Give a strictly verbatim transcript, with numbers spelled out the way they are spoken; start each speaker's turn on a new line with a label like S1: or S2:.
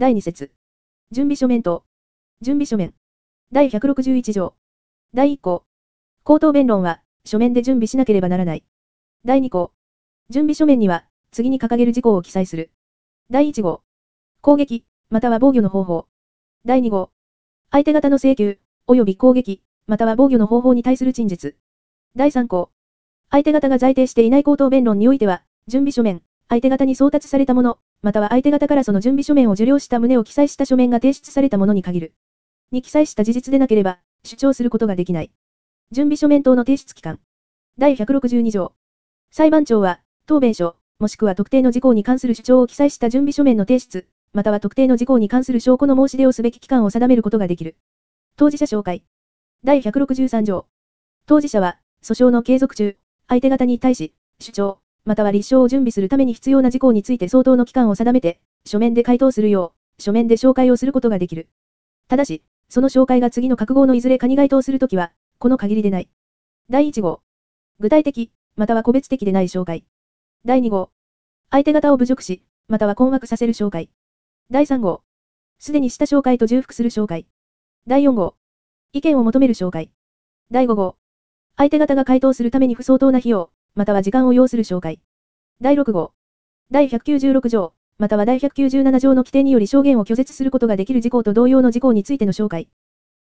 S1: だいに節。準備書面等。準備書面。だいひゃくろくじゅういち条。だいいっ項。口頭弁論は、書面で準備しなければならない。だいに項。準備書面には、次に掲げる事項を記載する。だいいち号。攻撃、または防御の方法。だいに号。相手方の請求、及び攻撃、または防御の方法に対する陳述。だいさん項。相手方が在定していない口頭弁論においては、準備書面、相手方に送達されたもの、または相手方からその準備書面を受領した旨を記載した書面が提出されたものに限る。に記載した事実でなければ、主張することができない。準備書面等の提出期間。だいひゃくろくじゅうに条。裁判長は、答弁書、もしくは特定の事項に関する主張を記載した準備書面の提出、または特定の事項に関する証拠の申し出をすべき期間を定めることができる。当事者紹介。だいひゃくろくじゅうさん条。当事者は、訴訟の継続中、相手方に対し、主張、または立証を準備するために必要な事項について相当の期間を定めて、書面で回答するよう、書面で紹介をすることができる。ただし、その紹介が次の各号のいずれかに該当するときは、この限りでない。だいいち号。具体的、または個別的でない紹介。だいに号。相手方を侮辱し、または困惑させる紹介。だいさん号。すでにした紹介と重複する紹介。だいよん号。意見を求める紹介。だいご号。相手方が回答するために不相当な費用、または時間を要する紹介。だいろく号。だいひゃくきゅうじゅうろく条、またはだいひゃくきゅうじゅうなな条の規定により証言を拒絶することができる事項と同様の事項についての紹介。